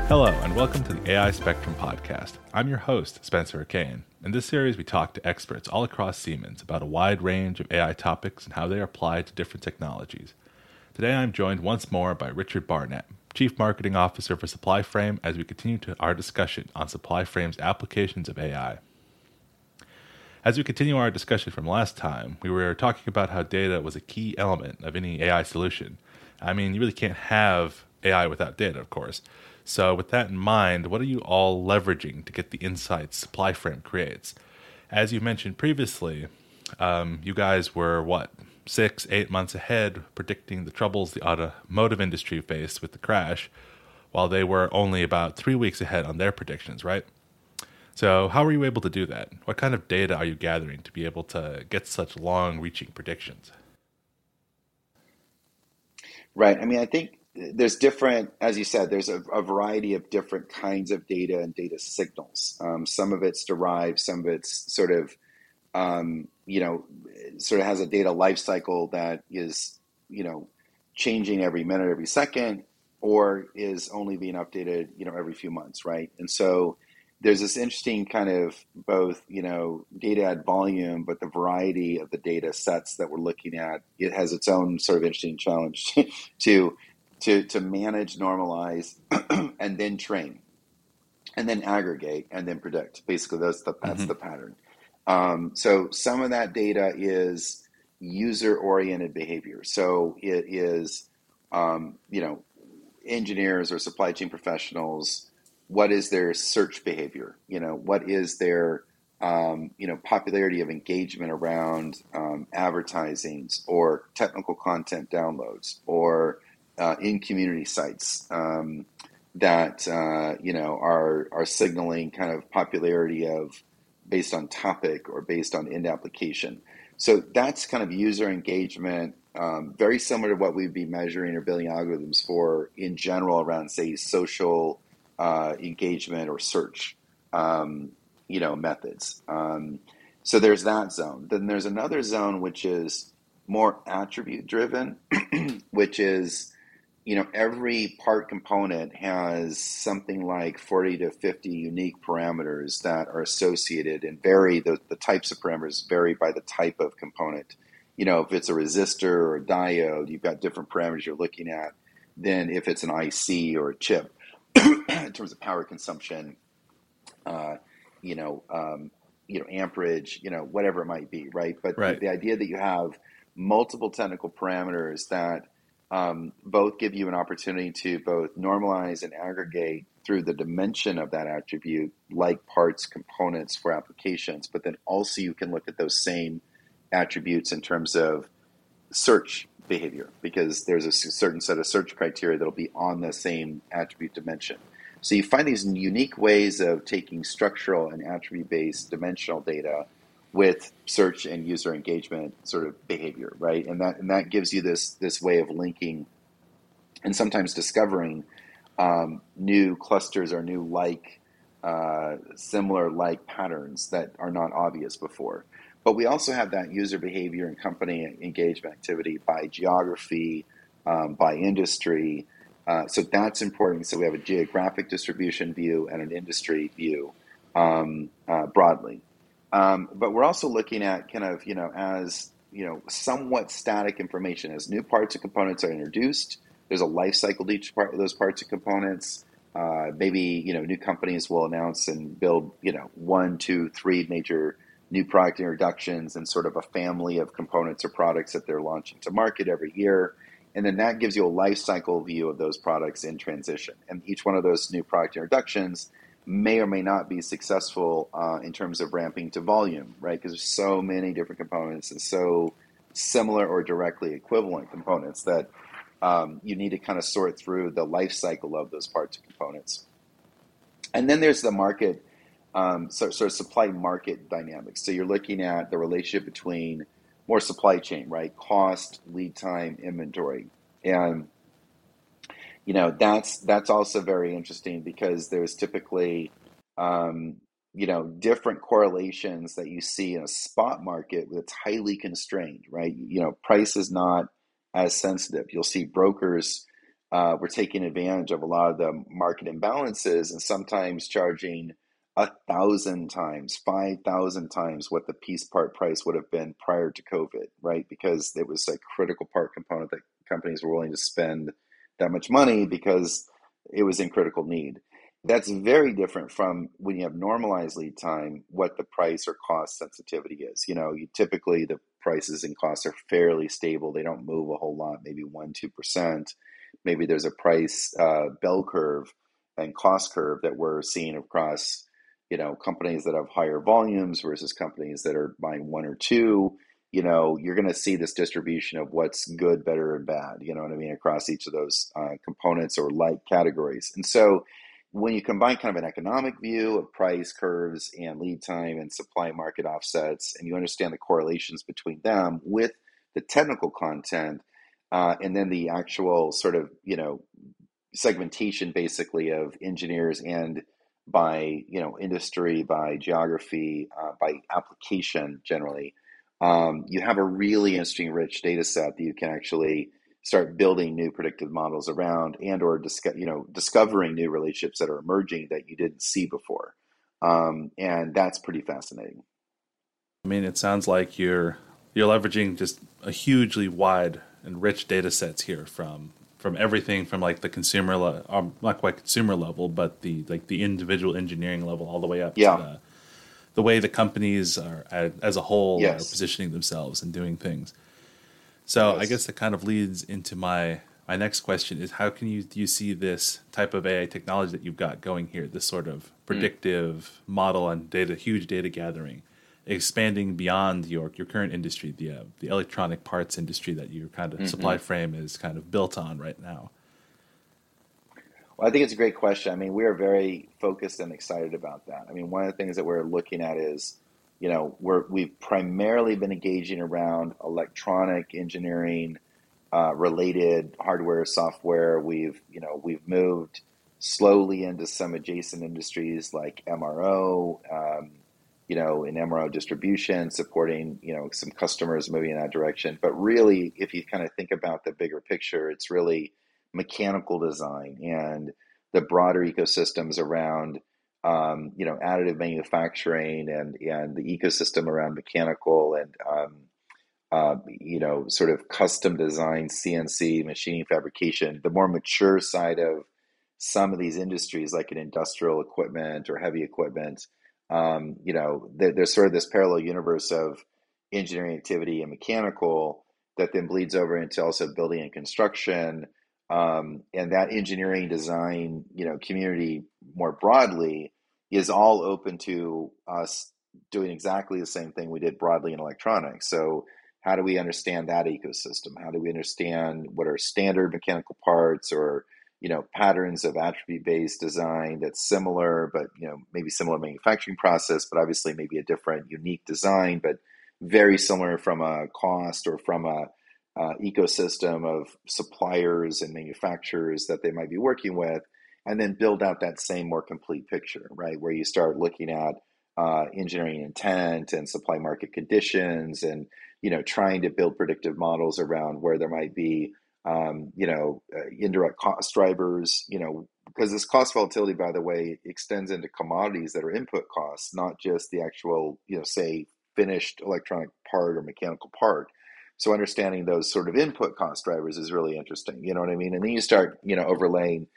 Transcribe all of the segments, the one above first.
Hello, and welcome to the AI Spectrum podcast. I'm your host, Spencer Kane. In this series, we talk to experts all across Siemens about a wide range of AI topics and how they are applied to different technologies. Today, I'm joined once more by Richard Barnett, Chief Marketing Officer for SupplyFrame, as we continue our discussion on SupplyFrame's applications of AI. As we continue our discussion from last time, we were talking about how data was a key element of any AI solution. I mean, you really can't have AI without data, of course. So with that in mind, what are you all leveraging to get the insights SupplyFrame creates? As you mentioned previously, you guys were, 6-8 months ahead predicting the troubles the automotive industry faced with the crash, while they were only about 3 weeks ahead on their predictions, right? So how were you able to do that? What kind of data are you gathering to be able to get such long-reaching predictions? Right. I mean, I think there's different, as you said, there's a variety of different kinds of data and data signals. Some of it's derived, some of it's sort of, sort of has a data life cycle that is, changing every minute, every second, or is only being updated, every few months, right? And so there's this interesting kind of both, data at volume, but the variety of the data sets that we're looking at, it has its own sort of interesting challenge to manage, normalize, and then train, and then aggregate, and then predict. Basically, that's the pattern. So some of that data is user-oriented behavior. So it is, engineers or supply chain professionals. What is their search behavior? What is their popularity of engagement around advertisings or technical content downloads or in community sites that are signaling kind of popularity of based on topic or based on end application. So that's kind of user engagement, very similar to what we'd be measuring or building algorithms for in general around, say, social engagement or search, methods. So there's that zone. Then there's another zone which is more attribute driven, which is, every part component has something like 40 to 50 unique parameters that are associated and vary. The types of parameters vary by the type of component. If it's a resistor or a diode, you've got different parameters you're looking at than if it's an IC or a chip in terms of power consumption, amperage, whatever it might be, right? But Right. The idea that you have multiple technical parameters that both give you an opportunity to both normalize and aggregate through the dimension of that attribute, like parts, components for applications, but then also you can look at those same attributes in terms of search behavior, because there's a certain set of search criteria that'll be on the same attribute dimension. So you find these unique ways of taking structural and attribute-based dimensional data with search and user engagement sort of behavior, right? And that gives you this way of linking and sometimes discovering new clusters or new similar like patterns that are not obvious before. But we also have that user behavior and company engagement activity by geography, by industry. So that's important. So we have a geographic distribution view and an industry view broadly. But we're also looking at kind of, as, somewhat static information. As new parts and components are introduced, there's a life cycle to each part of those parts and components. Maybe, new companies will announce and build, 1, 2, 3 major new product introductions and sort of a family of components or products that they're launching to market every year. And then that gives you a life cycle view of those products in transition. And each one of those new product introductions may or may not be successful in terms of ramping to volume, right? Because there's so many different components and so similar or directly equivalent components that you need to kind of sort through the life cycle of those parts and components. And then there's the market, sort of supply market dynamics. So you're looking at the relationship between more supply chain, right? Cost, lead time, inventory. And that's also very interesting because there's typically, different correlations that you see in a spot market that's highly constrained, right? Price is not as sensitive. You'll see brokers we're taking advantage of a lot of the market imbalances and sometimes charging 1,000 times, 5,000 times what the piece part price would have been prior to COVID, right? Because it was a critical part component that companies were willing to spend that much money because it was in critical need. That's very different from when you have normalized lead time, what the price or cost sensitivity is. Typically the prices and costs are fairly stable. They don't move a whole lot, maybe 1, 2%. Maybe there's a price bell curve and cost curve that we're seeing across, companies that have higher volumes versus companies that are buying one or two. You're going to see this distribution of what's good, better, and bad, you know what I mean, across each of those components or like categories. And so when you combine kind of an economic view of price curves and lead time and supply market offsets, and you understand the correlations between them with the technical content, and then the actual sort of, segmentation basically of engineers and by, industry, by geography, by application generally, you have a really interesting rich data set that you can actually start building new predictive models around and or discovering new relationships that are emerging that you didn't see before. And that's pretty fascinating. I mean, it sounds like you're leveraging just a hugely wide and rich data sets here from everything from like the consumer not quite consumer level, but the individual engineering level all the way up to the way the companies are as a whole are positioning themselves and doing things. So I guess that kind of leads into my next question is how can you see this type of AI technology that you've got going here, this sort of predictive model on huge data gathering, expanding beyond your current industry, the electronic parts industry that your kind of supply frame is kind of built on right now? Well, I think it's a great question. I mean, we are very focused and excited about that. I mean, one of the things that we're looking at is, we've primarily been engaging around electronic engineering, related hardware, software. We've moved slowly into some adjacent industries like MRO, in MRO distribution, supporting, some customers moving in that direction. But really, if you kind of think about the bigger picture, it's really mechanical design and the broader ecosystems around, additive manufacturing and the ecosystem around mechanical and, sort of custom design, CNC, machining, fabrication, the more mature side of some of these industries, like in industrial equipment or heavy equipment. There's sort of this parallel universe of engineering activity and mechanical that then bleeds over into also building and construction. And that engineering design, community more broadly is all open to us doing exactly the same thing we did broadly in electronics. So how do we understand that ecosystem? How do we understand what are standard mechanical parts or, patterns of attribute-based design that's similar, but, maybe similar manufacturing process, but obviously maybe a different unique design, but very similar from a cost or from a ecosystem of suppliers and manufacturers that they might be working with, and then build out that same more complete picture, right? Where you start looking at engineering intent and supply market conditions and, trying to build predictive models around where there might be, indirect cost drivers, because this cost volatility, by the way, extends into commodities that are input costs, not just the actual, say, finished electronic part or mechanical part. So understanding those sort of input cost drivers is really interesting. You know what I mean? And then you start, overlaying,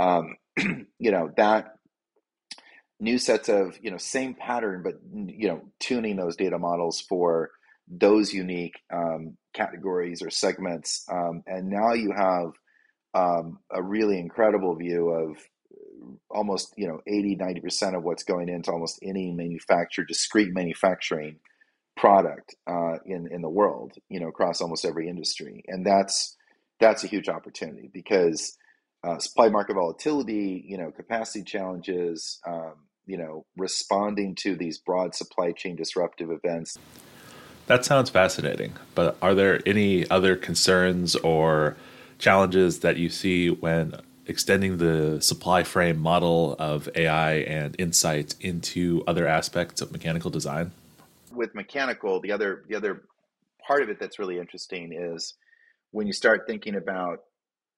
that new sets of, same pattern, but, tuning those data models for those unique categories or segments. And now you have a really incredible view of almost, 80, 90% of what's going into almost any discrete manufacturing product in the world, across almost every industry. And that's a huge opportunity because supply market volatility, capacity challenges, responding to these broad supply chain disruptive events. That sounds fascinating, but are there any other concerns or challenges that you see when extending the supply frame model of AI and insight into other aspects of mechanical design? With mechanical, the other part of it that's really interesting is when you start thinking about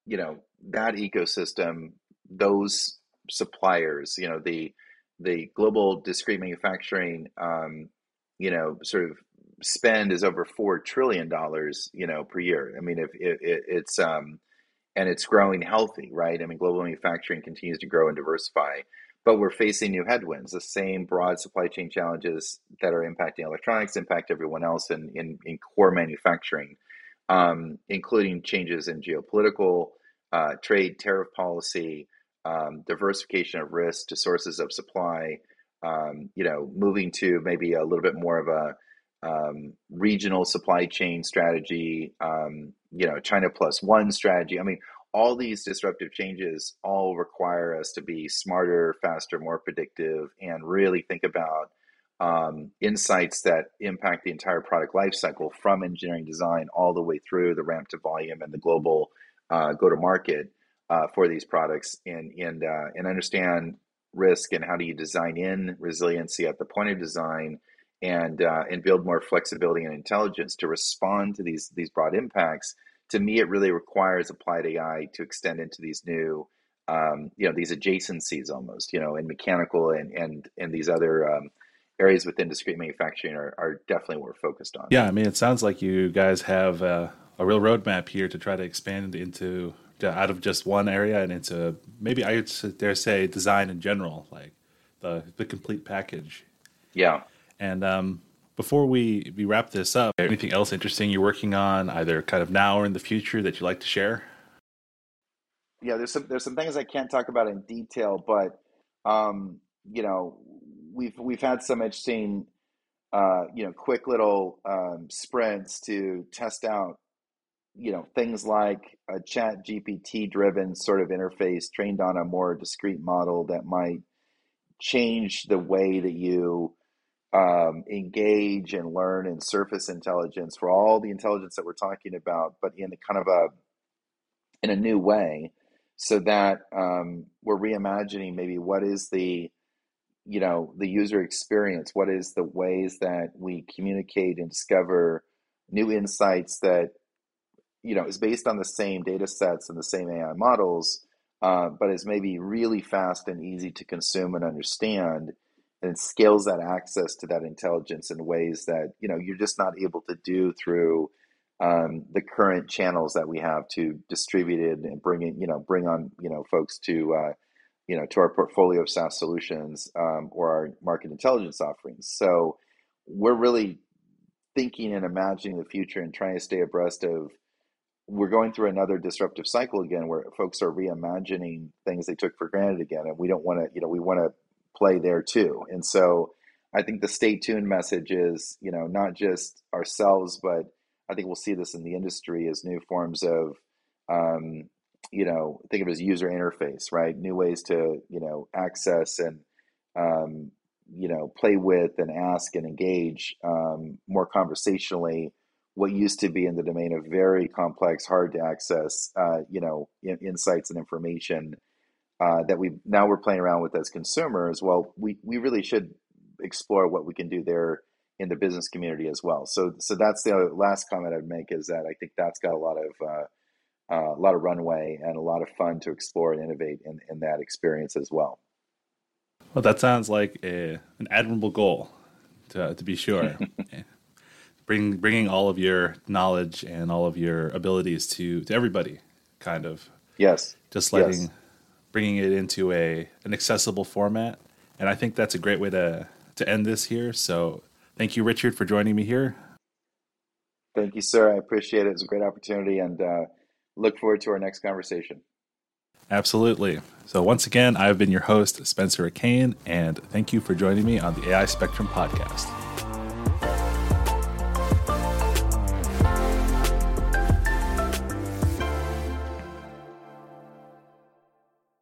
that ecosystem, those suppliers, the global discrete manufacturing, sort of spend is over $4 trillion, per year. I mean, if it's and it's growing healthy, right? I mean, global manufacturing continues to grow and diversify, but we're facing new headwinds. The same broad supply chain challenges that are impacting electronics impact everyone else in core manufacturing, including changes in geopolitical, trade, tariff policy, diversification of risk to sources of supply, moving to maybe a little bit more of a regional supply chain strategy, China plus one strategy. I mean, all these disruptive changes all require us to be smarter, faster, more predictive, and really think about insights that impact the entire product lifecycle from engineering design all the way through the ramp to volume and the global go to market for these products, and understand risk and how do you design in resiliency at the point of design, and build more flexibility and intelligence to respond to these broad impacts. To me, it really requires applied AI to extend into these new, these adjacencies almost, in mechanical and these other areas within discrete manufacturing are definitely what we're focused on. Yeah, I mean, it sounds like you guys have a real roadmap here to try to expand into out of just one area and into maybe I would dare say design in general, like the complete package. Yeah. And before we wrap this up, anything else interesting you're working on, either kind of now or in the future, that you'd like to share? Yeah, there's some things I can't talk about in detail, but we've had some interesting quick little sprints to test out things like a chat GPT driven sort of interface trained on a more discrete model that might change the way that you engage and learn and surface intelligence for all the intelligence that we're talking about, but in a kind of in a new way, so that we're reimagining maybe what is the user experience, what is the ways that we communicate and discover new insights that is based on the same data sets and the same AI models, but is maybe really fast and easy to consume and understand, and scales that access to that intelligence in ways that you're just not able to do through the current channels that we have to distribute it and bring on folks to to our portfolio of SaaS solutions, or our market intelligence offerings. So we're really thinking and imagining the future and trying to stay abreast of. We're going through another disruptive cycle again, where folks are reimagining things they took for granted again, and we don't want to. We want to play there too. And so I think the stay tuned message is, not just ourselves, but I think we'll see this in the industry as new forms of, think of it as user interface, right? New ways to, access and, play with and ask and engage more conversationally what used to be in the domain of very complex, hard to access, insights and information that we're playing around with as consumers. Well, we really should explore what we can do there in the business community as well. So that's the last comment I'd make, is that I think that's got a lot of runway and a lot of fun to explore and innovate in that experience as well. Well, that sounds like an admirable goal, to be sure. Bringing all of your knowledge and all of your abilities to everybody, kind of. Yes. Just bringing it into an accessible format. And I think that's a great way to end this here. So thank you, Richard, for joining me here. Thank you, sir. I appreciate it. It was a great opportunity, and look forward to our next conversation. Absolutely. So once again, I've been your host, Spencer Kane, and thank you for joining me on the AI Spectrum podcast.